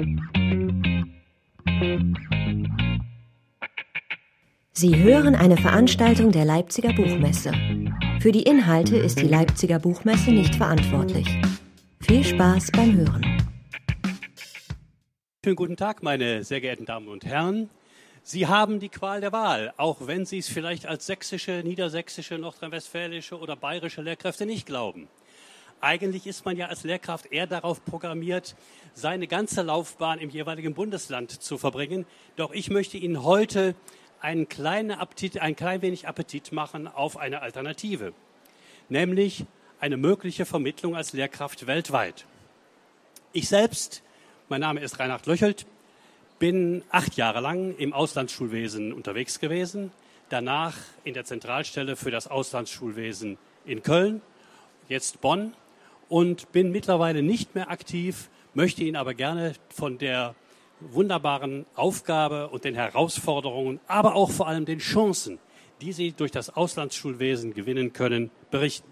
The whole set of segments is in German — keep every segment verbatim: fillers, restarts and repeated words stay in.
Sie hören eine Veranstaltung der Leipziger Buchmesse. Für die Inhalte ist die Leipziger Buchmesse nicht verantwortlich. Viel Spaß beim Hören. Schönen guten Tag, meine sehr geehrten Damen und Herren. Sie haben die Qual der Wahl, auch wenn Sie es vielleicht als sächsische, niedersächsische, nordrhein-westfälische oder bayerische Lehrkräfte nicht glauben. Eigentlich ist man ja als Lehrkraft eher darauf programmiert, seine ganze Laufbahn im jeweiligen Bundesland zu verbringen. Doch ich möchte Ihnen heute einen kleinen Appetit, ein klein wenig Appetit machen auf eine Alternative, nämlich eine mögliche Vermittlung als Lehrkraft weltweit. Ich selbst, mein Name ist Reinhard Löchelt, bin acht Jahre lang im Auslandsschulwesen unterwegs gewesen, danach in der Zentralstelle für das Auslandsschulwesen in Köln, jetzt Bonn, und bin mittlerweile nicht mehr aktiv, möchte Ihnen aber gerne von der wunderbaren Aufgabe und den Herausforderungen, aber auch vor allem den Chancen, die Sie durch das Auslandsschulwesen gewinnen können, berichten.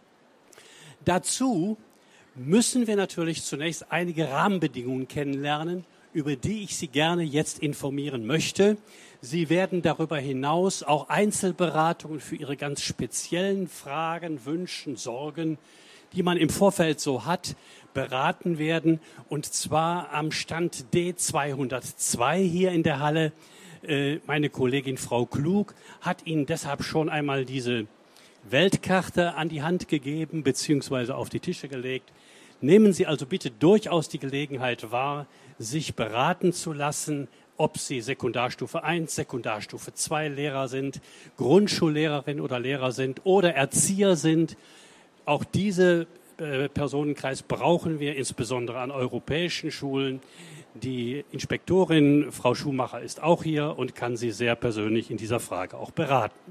Dazu müssen wir natürlich zunächst einige Rahmenbedingungen kennenlernen, über die ich Sie gerne jetzt informieren möchte. Sie werden darüber hinaus auch Einzelberatungen für Ihre ganz speziellen Fragen, Wünschen, Sorgen, die man im Vorfeld so hat, beraten werden, und zwar am Stand D zweihundertzwei hier in der Halle. Meine Kollegin Frau Klug hat Ihnen deshalb schon einmal diese Weltkarte an die Hand gegeben bzw. auf die Tische gelegt. Nehmen Sie also bitte durchaus die Gelegenheit wahr, sich beraten zu lassen, ob Sie Sekundarstufe eins, Sekundarstufe zwei Lehrer sind, Grundschullehrerin oder Lehrer sind oder Erzieher sind. Auch diese äh, Personenkreis brauchen wir insbesondere an europäischen Schulen. Die Inspektorin, Frau Schumacher, ist auch hier und kann Sie sehr persönlich in dieser Frage auch beraten.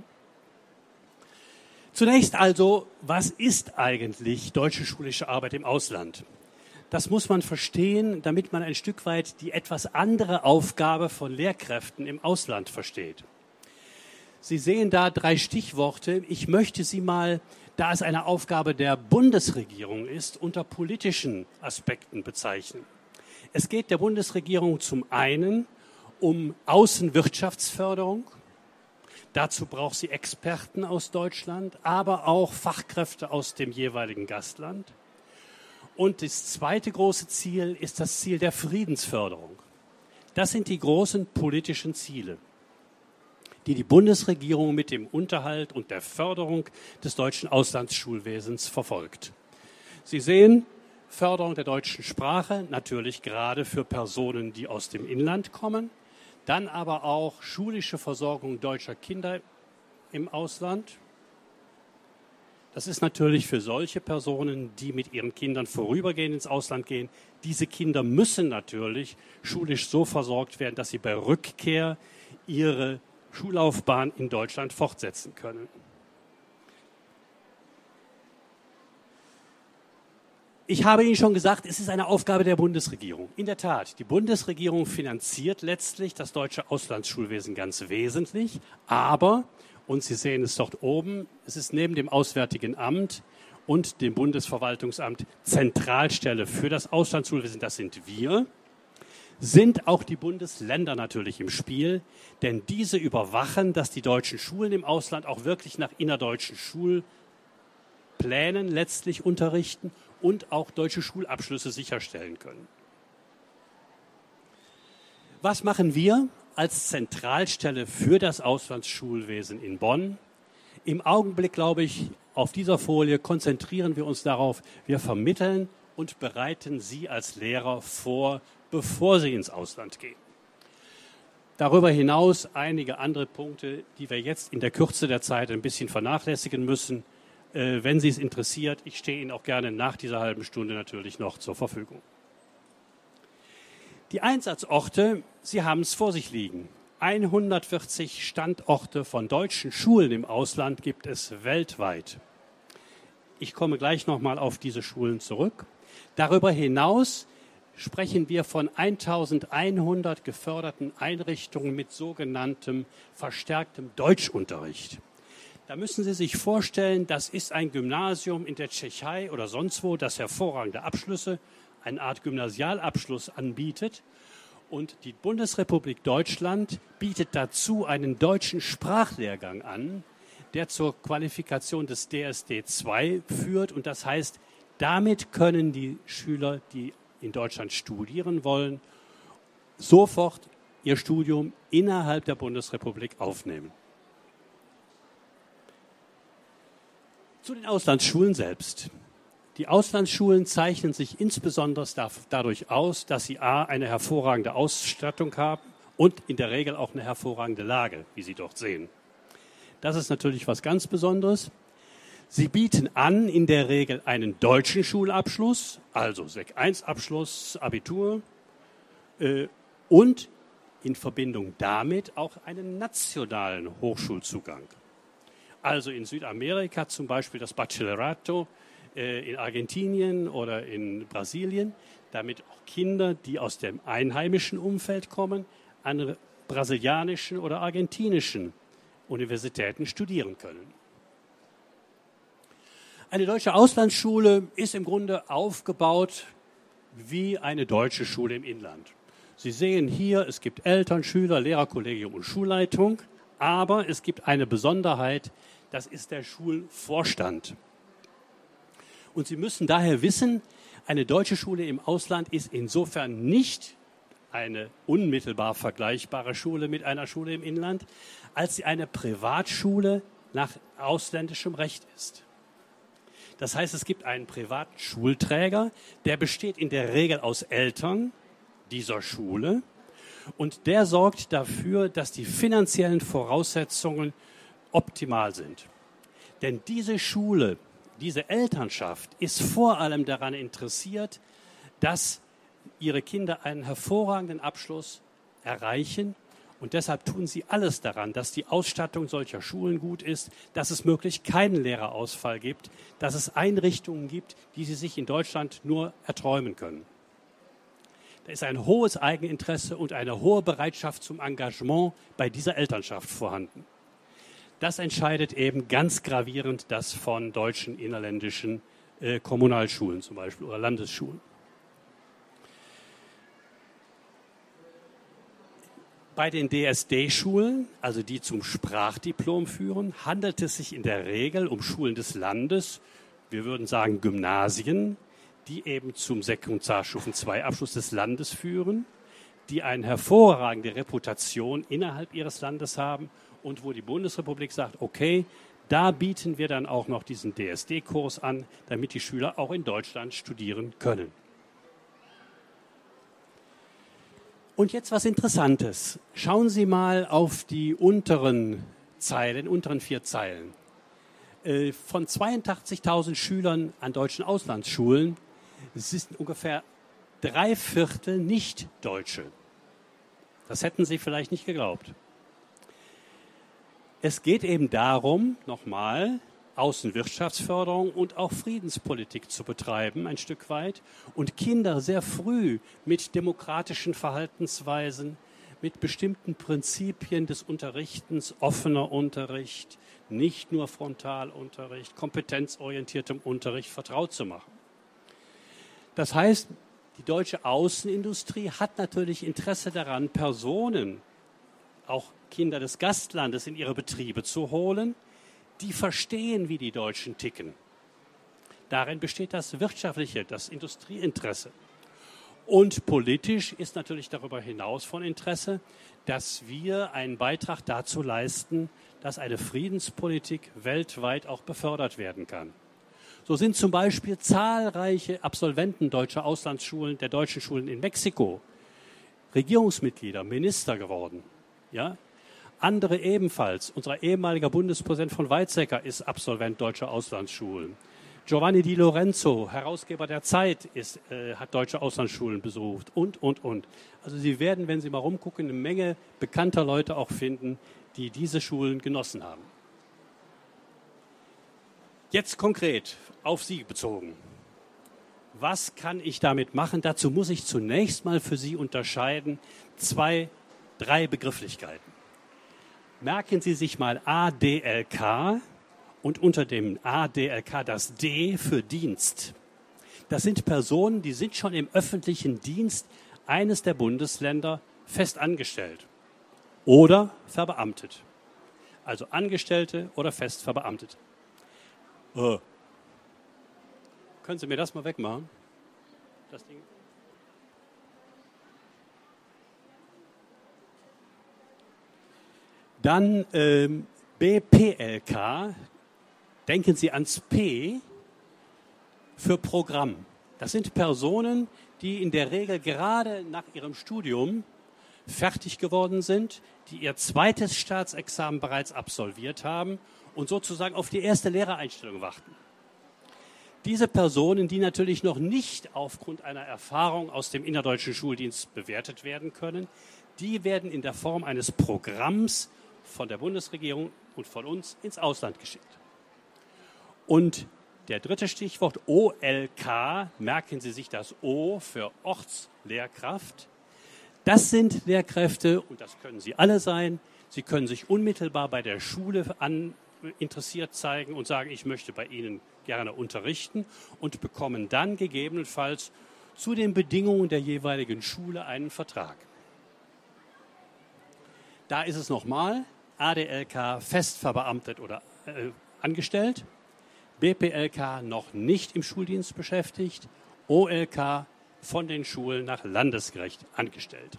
Zunächst also, was ist eigentlich deutsche schulische Arbeit im Ausland? Das muss man verstehen, damit man ein Stück weit die etwas andere Aufgabe von Lehrkräften im Ausland versteht. Sie sehen da drei Stichworte. Ich möchte Sie mal, da es eine Aufgabe der Bundesregierung ist, unter politischen Aspekten bezeichnen. Es geht der Bundesregierung zum einen um Außenwirtschaftsförderung. Dazu braucht sie Experten aus Deutschland, aber auch Fachkräfte aus dem jeweiligen Gastland. Und das zweite große Ziel ist das Ziel der Friedensförderung. Das sind die großen politischen Ziele, die die Bundesregierung mit dem Unterhalt und der Förderung des deutschen Auslandsschulwesens verfolgt. Sie sehen, Förderung der deutschen Sprache, natürlich gerade für Personen, die aus dem Inland kommen, dann aber auch schulische Versorgung deutscher Kinder im Ausland. Das ist natürlich für solche Personen, die mit ihren Kindern vorübergehend ins Ausland gehen. Diese Kinder müssen natürlich schulisch so versorgt werden, dass sie bei Rückkehr ihre Schullaufbahn in Deutschland fortsetzen können. Ich habe Ihnen schon gesagt, es ist eine Aufgabe der Bundesregierung. In der Tat, die Bundesregierung finanziert letztlich das deutsche Auslandsschulwesen ganz wesentlich, aber, und Sie sehen es dort oben, es ist neben dem Auswärtigen Amt und dem Bundesverwaltungsamt Zentralstelle für das Auslandsschulwesen, das sind wir, sind auch die Bundesländer natürlich im Spiel, denn diese überwachen, dass die deutschen Schulen im Ausland auch wirklich nach innerdeutschen Schulplänen letztlich unterrichten und auch deutsche Schulabschlüsse sicherstellen können. Was machen wir als Zentralstelle für das Auslandsschulwesen in Bonn? Im Augenblick, glaube ich, auf dieser Folie konzentrieren wir uns darauf, wir vermitteln und bereiten Sie als Lehrer vor, bevor Sie ins Ausland gehen. Darüber hinaus einige andere Punkte, die wir jetzt in der Kürze der Zeit ein bisschen vernachlässigen müssen. Wenn Sie es interessiert, ich stehe Ihnen auch gerne nach dieser halben Stunde natürlich noch zur Verfügung. Die Einsatzorte, Sie haben es vor sich liegen. hundertvierzig Standorte von deutschen Schulen im Ausland gibt es weltweit. Ich komme gleich nochmal auf diese Schulen zurück. Darüber hinaus sprechen wir von eintausendeinhundert geförderten Einrichtungen mit sogenanntem verstärktem Deutschunterricht. Da müssen Sie sich vorstellen, das ist ein Gymnasium in der Tschechei oder sonst wo, das hervorragende Abschlüsse eine Art Gymnasialabschluss anbietet. Und die Bundesrepublik Deutschland bietet dazu einen deutschen Sprachlehrgang an, der zur Qualifikation des D S D zwei führt. Und das heißt, damit können die Schüler, die in Deutschland studieren wollen, sofort ihr Studium innerhalb der Bundesrepublik aufnehmen. Zu den Auslandsschulen selbst. Die Auslandsschulen zeichnen sich insbesondere dadurch aus, dass sie a. eine hervorragende Ausstattung haben und in der Regel auch eine hervorragende Lage, wie Sie dort sehen. Das ist natürlich was ganz Besonderes. Sie bieten an in der Regel einen deutschen Schulabschluss, also Sek eins Abschluss, Abitur äh, und in Verbindung damit auch einen nationalen Hochschulzugang. Also in Südamerika zum Beispiel das Bachillerato, in Argentinien oder in Brasilien, damit auch Kinder, die aus dem einheimischen Umfeld kommen, an brasilianischen oder argentinischen Universitäten studieren können. Eine deutsche Auslandsschule ist im Grunde aufgebaut wie eine deutsche Schule im Inland. Sie sehen hier, es gibt Eltern, Schüler, Lehrerkollegium und Schulleitung, aber es gibt eine Besonderheit, das ist der Schulvorstand. Und Sie müssen daher wissen, eine deutsche Schule im Ausland ist insofern nicht eine unmittelbar vergleichbare Schule mit einer Schule im Inland, als sie eine Privatschule nach ausländischem Recht ist. Das heißt, es gibt einen privaten Schulträger, der besteht in der Regel aus Eltern dieser Schule und der sorgt dafür, dass die finanziellen Voraussetzungen optimal sind. Denn diese Schule, diese Elternschaft ist vor allem daran interessiert, dass ihre Kinder einen hervorragenden Abschluss erreichen. Und deshalb tun sie alles daran, dass die Ausstattung solcher Schulen gut ist, dass es möglichst keinen Lehrerausfall gibt, dass es Einrichtungen gibt, die sie sich in Deutschland nur erträumen können. Da ist ein hohes Eigeninteresse und eine hohe Bereitschaft zum Engagement bei dieser Elternschaft vorhanden. Das entscheidet eben ganz gravierend das von deutschen innerländischen äh, Kommunalschulen zum Beispiel oder Landesschulen. Bei den D S D-Schulen, also die zum Sprachdiplom führen, handelt es sich in der Regel um Schulen des Landes, wir würden sagen Gymnasien, die eben zum Sekundarstufen zwei Abschluss des Landes führen, die eine hervorragende Reputation innerhalb ihres Landes haben und wo die Bundesrepublik sagt, okay, da bieten wir dann auch noch diesen D S D-Kurs an, damit die Schüler auch in Deutschland studieren können. Und jetzt was Interessantes. Schauen Sie mal auf die unteren Zeilen, unteren vier Zeilen. Von zweiundachtzigtausend Schülern an deutschen Auslandsschulen sind ungefähr drei Viertel Nicht-Deutsche. Das hätten Sie vielleicht nicht geglaubt. Es geht eben darum, nochmal, Außenwirtschaftsförderung und auch Friedenspolitik zu betreiben, ein Stück weit, und Kinder sehr früh mit demokratischen Verhaltensweisen, mit bestimmten Prinzipien des Unterrichtens, offener Unterricht, nicht nur Frontalunterricht, kompetenzorientiertem Unterricht vertraut zu machen. Das heißt, die deutsche Außenindustrie hat natürlich Interesse daran, Personen, auch Kinder des Gastlandes in ihre Betriebe zu holen, die verstehen, wie die Deutschen ticken. Darin besteht das wirtschaftliche, das Industrieinteresse. Und politisch ist natürlich darüber hinaus von Interesse, dass wir einen Beitrag dazu leisten, dass eine Friedenspolitik weltweit auch befördert werden kann. So sind zum Beispiel zahlreiche Absolventen deutscher Auslandsschulen, der deutschen Schulen in Mexiko, Regierungsmitglieder, Minister geworden. Ja? Andere ebenfalls. Unser ehemaliger Bundespräsident von Weizsäcker ist Absolvent deutscher Auslandsschulen. Giovanni Di Lorenzo, Herausgeber der Zeit, ist, äh, hat deutsche Auslandsschulen besucht und, und, und. Also Sie werden, wenn Sie mal rumgucken, eine Menge bekannter Leute auch finden, die diese Schulen genossen haben. Jetzt konkret auf Sie bezogen. Was kann ich damit machen? Dazu muss ich zunächst mal für Sie unterscheiden zwei, drei Begrifflichkeiten. Merken Sie sich mal A D L K und unter dem A D L K das D für Dienst. Das sind Personen, die sind schon im öffentlichen Dienst eines der Bundesländer fest angestellt oder verbeamtet. Also Angestellte oder fest verbeamtet. Oh. Können Sie mir das mal wegmachen? Das Ding. Dann ähm, B P L K, denken Sie ans P für Programm. Das sind Personen, die in der Regel gerade nach ihrem Studium fertig geworden sind, die ihr zweites Staatsexamen bereits absolviert haben und sozusagen auf die erste Lehrereinstellung warten. Diese Personen, die natürlich noch nicht aufgrund einer Erfahrung aus dem innerdeutschen Schuldienst bewertet werden können, die werden in der Form eines Programms von der Bundesregierung und von uns ins Ausland geschickt. Und der dritte Stichwort O L K, merken Sie sich das O für Ortslehrkraft. Das sind Lehrkräfte, und das können Sie alle sein. Sie können sich unmittelbar bei der Schule an, interessiert zeigen und sagen, ich möchte bei Ihnen gerne unterrichten und bekommen dann gegebenenfalls zu den Bedingungen der jeweiligen Schule einen Vertrag. Da ist es nochmal, A D L K fest verbeamtet oder äh, angestellt, B P L K noch nicht im Schuldienst beschäftigt, O L K von den Schulen nach Landesgericht angestellt.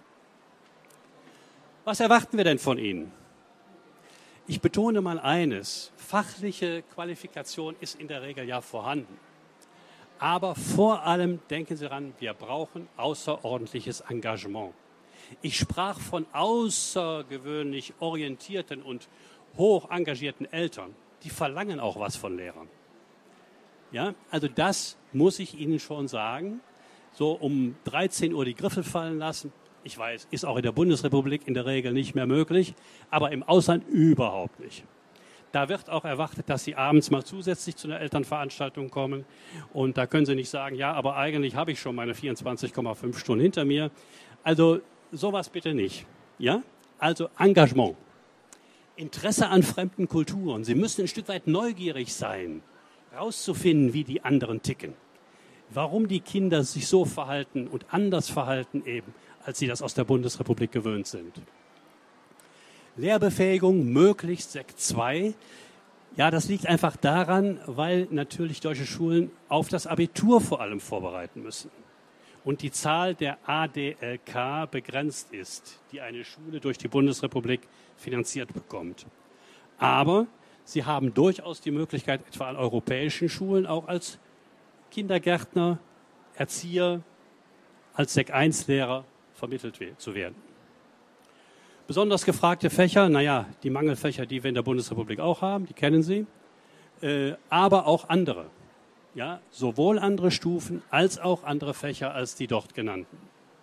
Was erwarten wir denn von Ihnen? Ich betone mal eines, fachliche Qualifikation ist in der Regel ja vorhanden. Aber vor allem denken Sie daran, wir brauchen außerordentliches Engagement. Ich sprach von außergewöhnlich orientierten und hoch engagierten Eltern. Die verlangen auch was von Lehrern. Ja, also das muss ich Ihnen schon sagen. So um dreizehn Uhr die Griffel fallen lassen. Ich weiß, ist auch in der Bundesrepublik in der Regel nicht mehr möglich, aber im Ausland überhaupt nicht. Da wird auch erwartet, dass Sie abends mal zusätzlich zu einer Elternveranstaltung kommen. Und da können Sie nicht sagen, ja, aber eigentlich habe ich schon meine vierundzwanzig Komma fünf Stunden hinter mir. Also sowas bitte nicht. Ja? Also Engagement. Interesse an fremden Kulturen. Sie müssen ein Stück weit neugierig sein, rauszufinden, wie die anderen ticken. Warum die Kinder sich so verhalten und anders verhalten eben, als sie das aus der Bundesrepublik gewöhnt sind. Lehrbefähigung, möglichst Sek zwei. Ja, das liegt einfach daran, weil natürlich deutsche Schulen auf das Abitur vor allem vorbereiten müssen. Und die Zahl der A D L K begrenzt ist, die eine Schule durch die Bundesrepublik finanziert bekommt. Aber sie haben durchaus die Möglichkeit, etwa an europäischen Schulen auch als Kindergärtner, Erzieher, als Sek eins Lehrer vermittelt zu werden. Besonders gefragte Fächer, naja, die Mangelfächer, die wir in der Bundesrepublik auch haben, die kennen Sie, äh, aber auch andere. Ja, sowohl andere Stufen als auch andere Fächer als die dort genannten.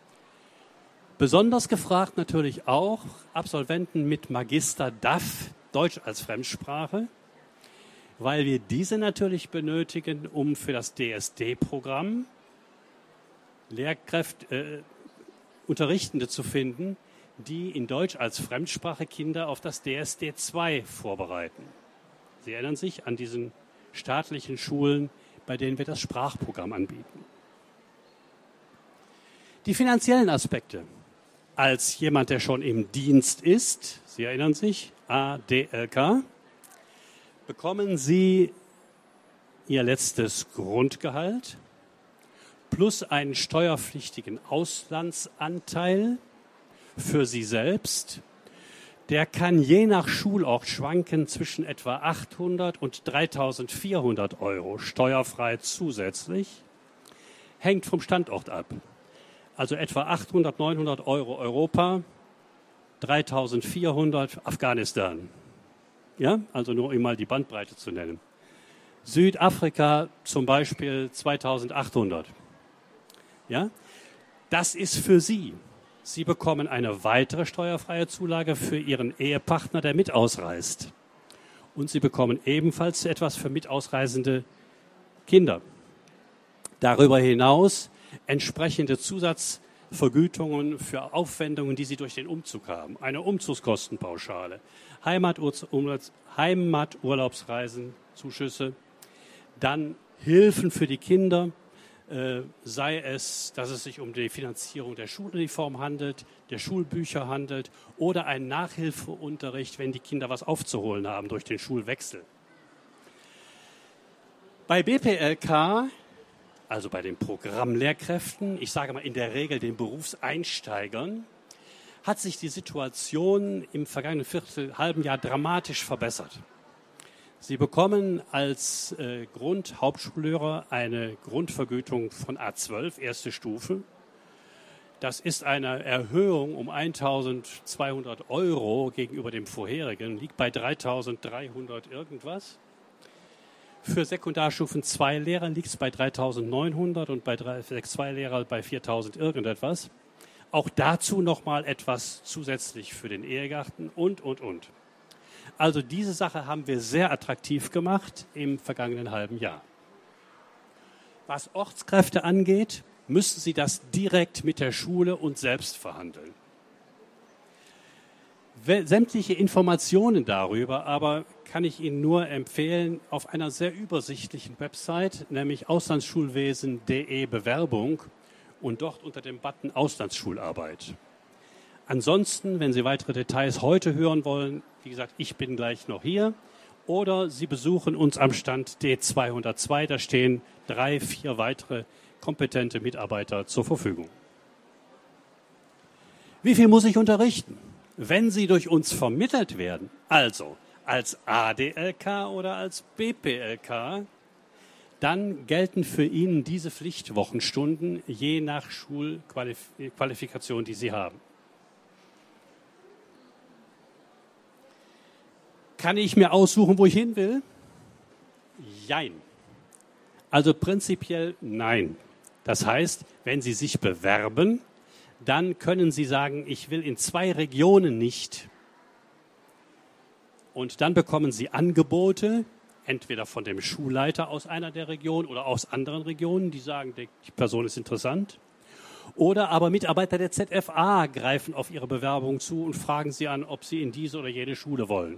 Besonders gefragt natürlich auch Absolventen mit Magister D A F, Deutsch als Fremdsprache, weil wir diese natürlich benötigen, um für das D S D-Programm Lehrkräfte, äh, Unterrichtende zu finden, die in Deutsch als Fremdsprache Kinder auf das D S D zwei vorbereiten. Sie erinnern sich an diesen staatlichen Schulen, bei denen wir das Sprachprogramm anbieten. Die finanziellen Aspekte. Als jemand, der schon im Dienst ist, Sie erinnern sich, A D L K, bekommen Sie Ihr letztes Grundgehalt plus einen steuerpflichtigen Auslandsanteil für Sie selbst. Der kann je nach Schulort schwanken zwischen etwa achthundert und dreitausendvierhundert Euro, steuerfrei zusätzlich. Hängt vom Standort ab. Also etwa achthundert, neunhundert Euro Europa, dreitausendvierhundert Afghanistan. Ja, also nur um mal die Bandbreite zu nennen. Südafrika zum Beispiel zweitausendachthundert. Ja, das ist für Sie. Sie bekommen eine weitere steuerfreie Zulage für Ihren Ehepartner, der mit ausreist. Und Sie bekommen ebenfalls etwas für mitausreisende Kinder. Darüber hinaus entsprechende Zusatzvergütungen für Aufwendungen, die Sie durch den Umzug haben. Eine Umzugskostenpauschale, Heimatur- Heimaturlaubsreisen, Zuschüsse, dann Hilfen für die Kinder, äh, sei es, dass es sich um die Finanzierung der Schuluniform handelt, der Schulbücher handelt oder ein Nachhilfeunterricht, wenn die Kinder was aufzuholen haben durch den Schulwechsel. Bei B P L K, also bei den Programmlehrkräften, ich sage mal in der Regel den Berufseinsteigern, hat sich die Situation im vergangenen Viertel, halben Jahr dramatisch verbessert. Sie bekommen als äh, Grund-Hauptschullehrer eine Grundvergütung von A zwölf, erste Stufe. Das ist eine Erhöhung um eintausendzweihundert Euro gegenüber dem vorherigen, liegt bei dreitausenddreihundert irgendwas. Für Sekundarstufen zwei Lehrer liegt es bei dreitausendneunhundert und bei sechs zwei Lehrer bei viertausend irgendetwas. Auch dazu nochmal etwas zusätzlich für den Ehegatten und, und, und. Also diese Sache haben wir sehr attraktiv gemacht im vergangenen halben Jahr. Was Ortskräfte angeht, müssen Sie das direkt mit der Schule und selbst verhandeln. Sämtliche Informationen darüber aber kann ich Ihnen nur empfehlen auf einer sehr übersichtlichen Website, nämlich auslandsschulwesen punkt de Bewerbung und dort unter dem Button Auslandsschularbeit. Ansonsten, wenn Sie weitere Details heute hören wollen, wie gesagt, ich bin gleich noch hier, oder Sie besuchen uns am Stand D zweihundertzwei, da stehen drei, vier weitere kompetente Mitarbeiter zur Verfügung. Wie viel muss ich unterrichten? Wenn Sie durch uns vermittelt werden, also als A D L K oder als B P L K, dann gelten für Ihnen diese Pflichtwochenstunden je nach Schulqualifikation, die Sie haben. Kann ich mir aussuchen, wo ich hin will? Jein. Also prinzipiell nein. Das heißt, wenn Sie sich bewerben, dann können Sie sagen, ich will in zwei Regionen nicht. Und dann bekommen Sie Angebote, entweder von dem Schulleiter aus einer der Regionen oder aus anderen Regionen, die sagen, die Person ist interessant. Oder aber Mitarbeiter der Z F A greifen auf Ihre Bewerbung zu und fragen Sie an, ob Sie in diese oder jene Schule wollen.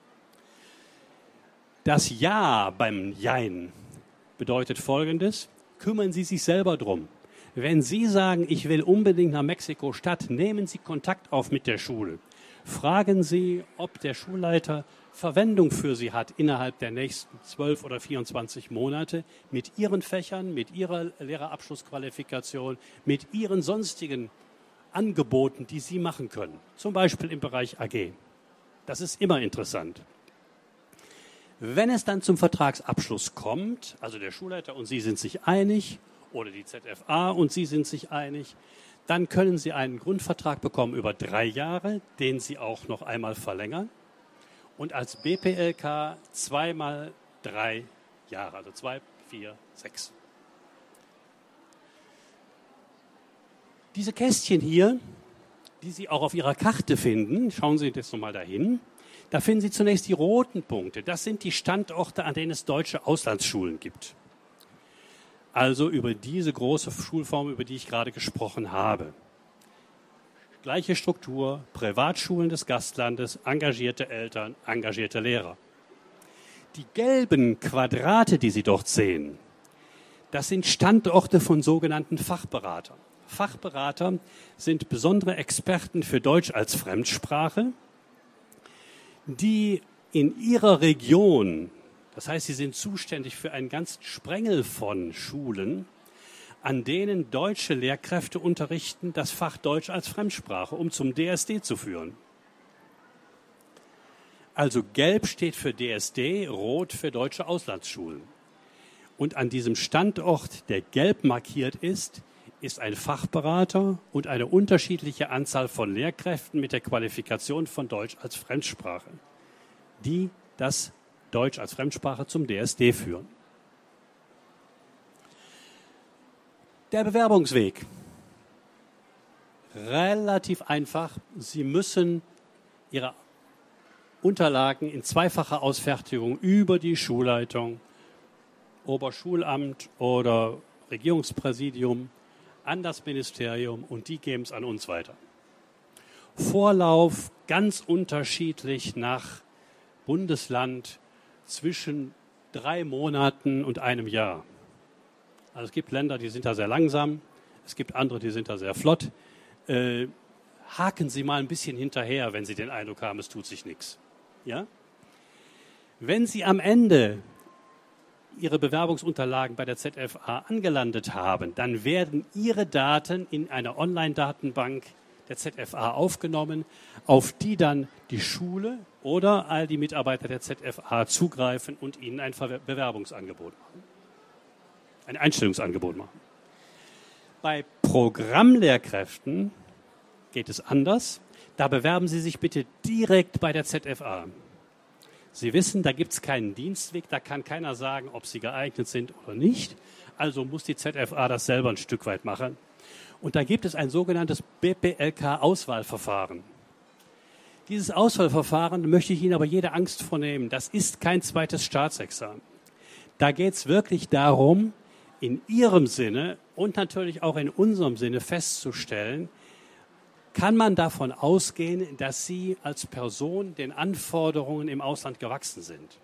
Das Ja beim Jein bedeutet Folgendes: Kümmern Sie sich selber drum. Wenn Sie sagen, ich will unbedingt nach Mexiko-Stadt, nehmen Sie Kontakt auf mit der Schule. Fragen Sie, ob der Schulleiter Verwendung für Sie hat innerhalb der nächsten zwölf oder vierundzwanzig Monate mit Ihren Fächern, mit Ihrer Lehrerabschlussqualifikation, mit Ihren sonstigen Angeboten, die Sie machen können. Zum Beispiel im Bereich A G. Das ist immer interessant. Wenn es dann zum Vertragsabschluss kommt, also der Schulleiter und Sie sind sich einig oder die Z F A und Sie sind sich einig, dann können Sie einen Grundvertrag bekommen über drei Jahre, den Sie auch noch einmal verlängern. Und als B P L K zweimal drei Jahre, also zwei, vier, sechs. Diese Kästchen hier, die Sie auch auf Ihrer Karte finden, schauen Sie jetzt nochmal dahin. Da finden Sie zunächst die roten Punkte. Das sind die Standorte, an denen es deutsche Auslandsschulen gibt. Also über diese große Schulform, über die ich gerade gesprochen habe. Gleiche Struktur, Privatschulen des Gastlandes, engagierte Eltern, engagierte Lehrer. Die gelben Quadrate, die Sie dort sehen, das sind Standorte von sogenannten Fachberatern. Fachberater sind besondere Experten für Deutsch als Fremdsprache, die in ihrer Region, das heißt, sie sind zuständig für einen ganzen Sprengel von Schulen, an denen deutsche Lehrkräfte unterrichten, das Fach Deutsch als Fremdsprache, um zum D S D zu führen. Also gelb steht für D S D, rot für deutsche Auslandsschulen. Und an diesem Standort, der gelb markiert ist, ist ein Fachberater und eine unterschiedliche Anzahl von Lehrkräften mit der Qualifikation von Deutsch als Fremdsprache, die das Deutsch als Fremdsprache zum D S D führen. Der Bewerbungsweg. Relativ einfach. Sie müssen Ihre Unterlagen in zweifacher Ausfertigung über die Schulleitung, Oberschulamt oder Regierungspräsidium an das Ministerium und die geben es an uns weiter. Vorlauf ganz unterschiedlich nach Bundesland zwischen drei Monaten und einem Jahr. Also es gibt Länder, die sind da sehr langsam, es gibt andere, die sind da sehr flott. Äh, haken Sie mal ein bisschen hinterher, wenn Sie den Eindruck haben, es tut sich nichts. Ja? Wenn Sie am Ende Ihre Bewerbungsunterlagen bei der Z F A angelandet haben, dann werden Ihre Daten in einer Online-Datenbank der Z F A aufgenommen, auf die dann die Schule oder all die Mitarbeiter der Z F A zugreifen und Ihnen ein Bewerbungsangebot machen, ein Einstellungsangebot machen. Bei Programmlehrkräften geht es anders. Da bewerben Sie sich bitte direkt bei der Z F A. Sie wissen, da gibt es keinen Dienstweg, da kann keiner sagen, ob Sie geeignet sind oder nicht. Also muss die Z F A das selber ein Stück weit machen. Und da gibt es ein sogenanntes B P L K-Auswahlverfahren. Dieses Auswahlverfahren möchte ich Ihnen aber jede Angst vornehmen. Das ist kein zweites Staatsexamen. Da geht es wirklich darum, in Ihrem Sinne und natürlich auch in unserem Sinne festzustellen, kann man davon ausgehen, dass Sie als Person den Anforderungen im Ausland gewachsen sind.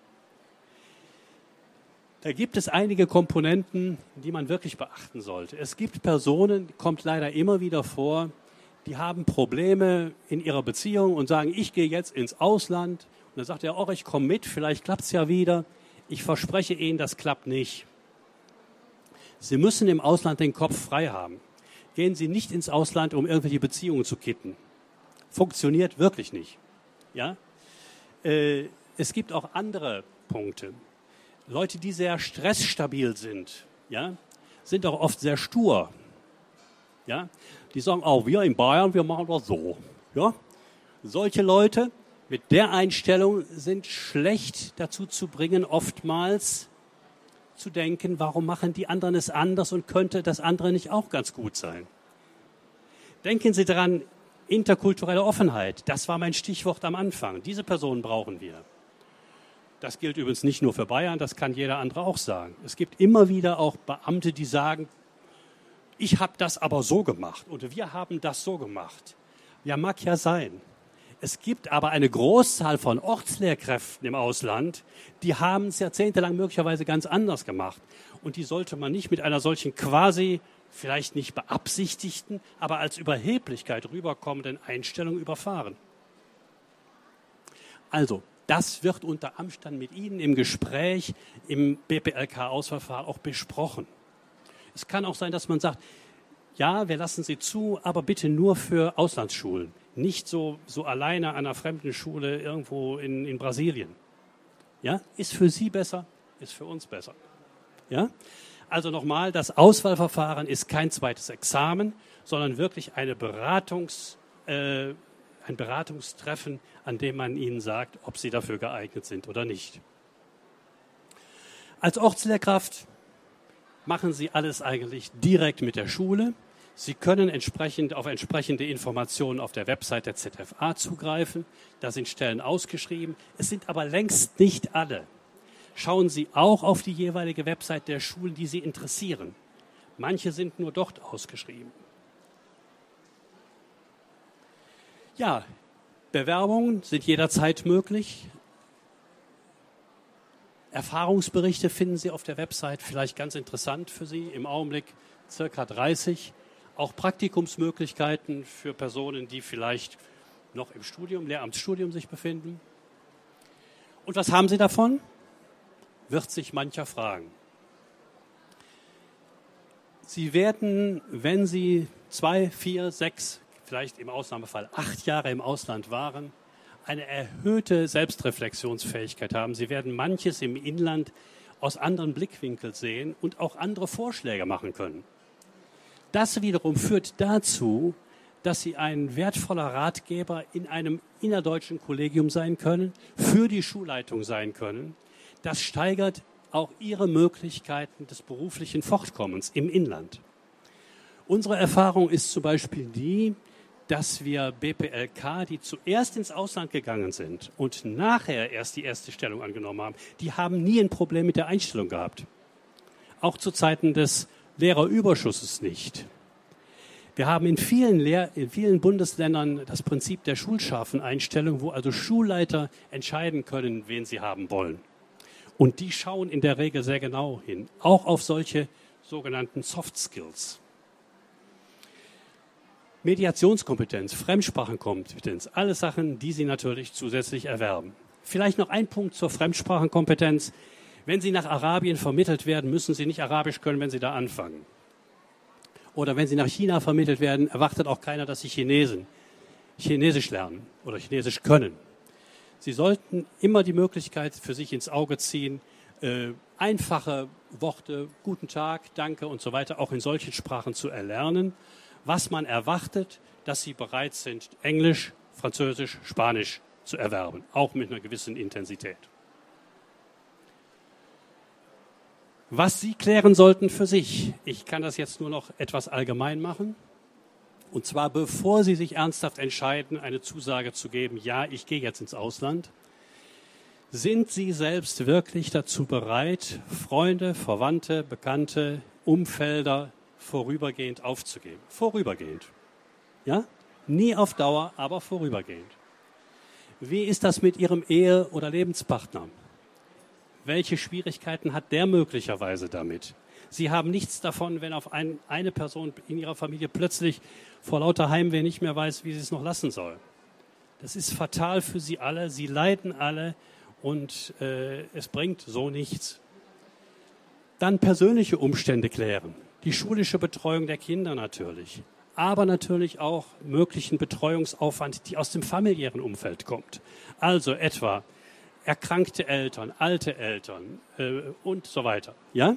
Da gibt es einige Komponenten, die man wirklich beachten sollte. Es gibt Personen, kommt leider immer wieder vor, die haben Probleme in ihrer Beziehung und sagen, ich gehe jetzt ins Ausland. Und dann sagt er, oh, ich komme mit, vielleicht klappt es ja wieder. Ich verspreche Ihnen, das klappt nicht. Sie müssen im Ausland den Kopf frei haben. Gehen Sie nicht ins Ausland, um irgendwelche Beziehungen zu kitten. Funktioniert wirklich nicht. Ja? Äh, es gibt auch andere Punkte. Leute, die sehr stressstabil sind, ja, sind auch oft sehr stur. Ja? Die sagen, auch wir in Bayern, wir machen das so. Ja? Solche Leute mit der Einstellung sind schlecht dazu zu bringen, oftmals zu denken, warum machen die anderen es anders und könnte das andere nicht auch ganz gut sein? Denken Sie daran, interkulturelle Offenheit, das war mein Stichwort am Anfang. Diese Personen brauchen wir. Das gilt übrigens nicht nur für Bayern, das kann jeder andere auch sagen. Es gibt immer wieder auch Beamte, die sagen, ich habe das aber so gemacht oder wir haben das so gemacht. Ja, mag ja sein. Es gibt aber eine Großzahl von Ortslehrkräften im Ausland, die haben es jahrzehntelang möglicherweise ganz anders gemacht. Und die sollte man nicht mit einer solchen quasi, vielleicht nicht beabsichtigten, aber als Überheblichkeit rüberkommenden Einstellung überfahren. Also, das wird unter Umständen mit Ihnen im Gespräch im B P L K-Auswahlverfahren auch besprochen. Es kann auch sein, dass man sagt, ja, wir lassen Sie zu, aber bitte nur für Auslandsschulen. Nicht so, so alleine an einer fremden Schule irgendwo in, in Brasilien. Ja, ist für Sie besser, ist für uns besser. Ja? Also nochmal, das Auswahlverfahren ist kein zweites Examen, sondern wirklich eine Beratungs, äh, ein Beratungstreffen, an dem man Ihnen sagt, ob Sie dafür geeignet sind oder nicht. Als Ortslehrkraft machen Sie alles eigentlich direkt mit der Schule. Sie können entsprechend auf entsprechende Informationen auf der Website der Z F A zugreifen. Da sind Stellen ausgeschrieben. Es sind aber längst nicht alle. Schauen Sie auch auf die jeweilige Website der Schulen, die Sie interessieren. Manche sind nur dort ausgeschrieben. Ja, Bewerbungen sind jederzeit möglich. Erfahrungsberichte finden Sie auf der Website, vielleicht ganz interessant für Sie, im Augenblick circa dreißig. Auch Praktikumsmöglichkeiten für Personen, die vielleicht noch im Studium, Lehramtsstudium sich befinden. Und was haben Sie davon? Wird sich mancher fragen. Sie werden, wenn Sie zwei, vier, sechs, vielleicht im Ausnahmefall acht Jahre im Ausland waren, eine erhöhte Selbstreflexionsfähigkeit haben. Sie werden manches im Inland aus anderen Blickwinkeln sehen und auch andere Vorschläge machen können. Das wiederum führt dazu, dass Sie ein wertvoller Ratgeber in einem innerdeutschen Kollegium sein können, für die Schulleitung sein können. Das steigert auch Ihre Möglichkeiten des beruflichen Fortkommens im Inland. Unsere Erfahrung ist zum Beispiel die, dass wir B P L K, die zuerst ins Ausland gegangen sind und nachher erst die erste Stellung angenommen haben, die haben nie ein Problem mit der Einstellung gehabt. Auch zu Zeiten des Lehrerüberschusses nicht. Wir haben in vielen, Lehr- in vielen Bundesländern das Prinzip der schulscharfen Einstellung, wo also Schulleiter entscheiden können, wen sie haben wollen. Und die schauen in der Regel sehr genau hin, auch auf solche sogenannten Soft Skills. Mediationskompetenz, Fremdsprachenkompetenz, alles Sachen, die Sie natürlich zusätzlich erwerben. Vielleicht noch ein Punkt zur Fremdsprachenkompetenz. Wenn Sie nach Arabien vermittelt werden, müssen Sie nicht Arabisch können, wenn Sie da anfangen. Oder wenn Sie nach China vermittelt werden, erwartet auch keiner, dass Sie Chinesen, Chinesisch lernen oder Chinesisch können. Sie sollten immer die Möglichkeit für sich ins Auge ziehen, äh, einfache Worte, guten Tag, danke und so weiter, auch in solchen Sprachen zu erlernen, was man erwartet, dass Sie bereit sind, Englisch, Französisch, Spanisch zu erwerben, auch mit einer gewissen Intensität. Was Sie klären sollten für sich, ich kann das jetzt nur noch etwas allgemein machen, und zwar bevor Sie sich ernsthaft entscheiden, eine Zusage zu geben, ja, ich gehe jetzt ins Ausland, sind Sie selbst wirklich dazu bereit, Freunde, Verwandte, Bekannte, Umfelder vorübergehend aufzugeben? Vorübergehend. Ja? Nie auf Dauer, aber vorübergehend. Wie ist das mit Ihrem Ehe- oder Lebenspartner? Welche Schwierigkeiten hat der möglicherweise damit? Sie haben nichts davon, wenn auf ein, eine Person in Ihrer Familie plötzlich vor lauter Heimweh nicht mehr weiß, wie sie es noch lassen soll. Das ist fatal für Sie alle. Sie leiden alle und äh, es bringt so nichts. Dann persönliche Umstände klären. Die schulische Betreuung der Kinder natürlich. Aber natürlich auch möglichen Betreuungsaufwand, die aus dem familiären Umfeld kommt. Also etwa erkrankte Eltern, alte Eltern äh, und so weiter. Ja?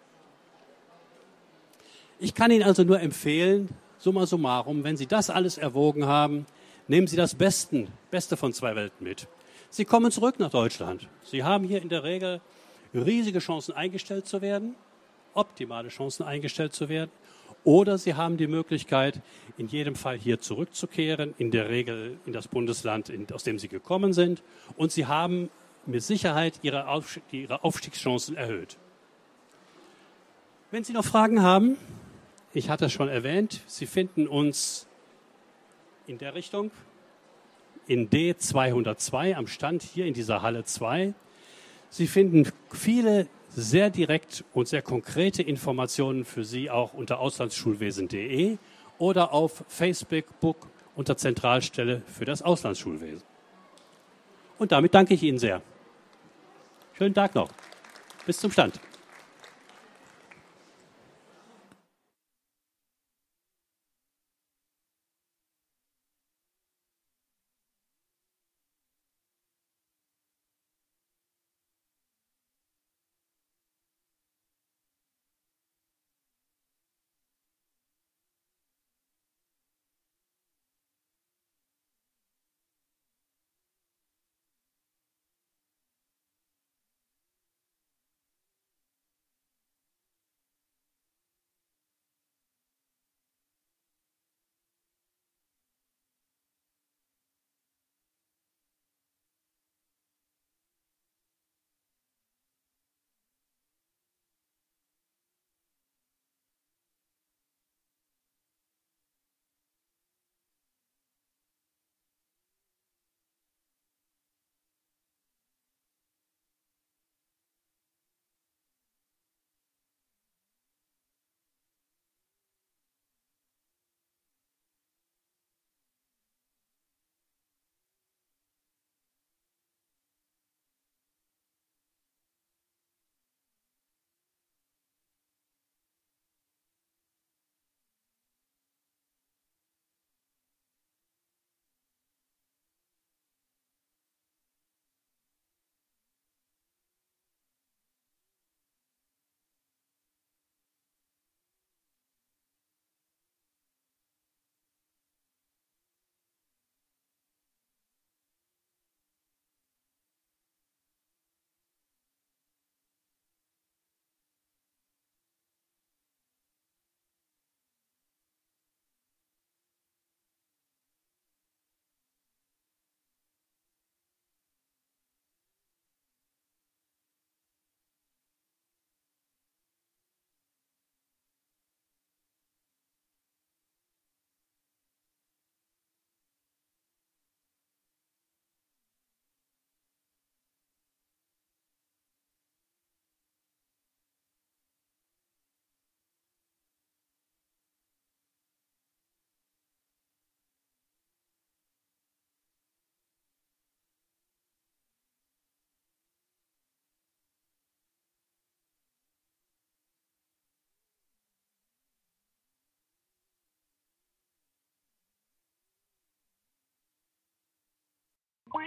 Ich kann Ihnen also nur empfehlen, summa summarum, wenn Sie das alles erwogen haben, nehmen Sie das Besten, Beste von zwei Welten mit. Sie kommen zurück nach Deutschland. Sie haben hier in der Regel riesige Chancen eingestellt zu werden, optimale Chancen eingestellt zu werden. Oder Sie haben die Möglichkeit, in jedem Fall hier zurückzukehren, in der Regel in das Bundesland, in, aus dem Sie gekommen sind. Und Sie haben mit Sicherheit Ihre, Aufstieg, Ihre Aufstiegschancen erhöht. Wenn Sie noch Fragen haben, ich hatte es schon erwähnt, Sie finden uns in der Richtung, in D zweihundertzwei am Stand hier in dieser Halle zwei. Sie finden viele sehr direkt und sehr konkrete Informationen für Sie auch unter auslandsschulwesen punkt de oder auf Facebook unter Zentralstelle für das Auslandsschulwesen. Und damit danke ich Ihnen sehr. Schönen Tag noch. Bis zum Stand.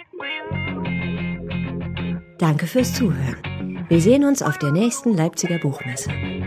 Danke fürs Zuhören. Wir sehen uns auf der nächsten Leipziger Buchmesse.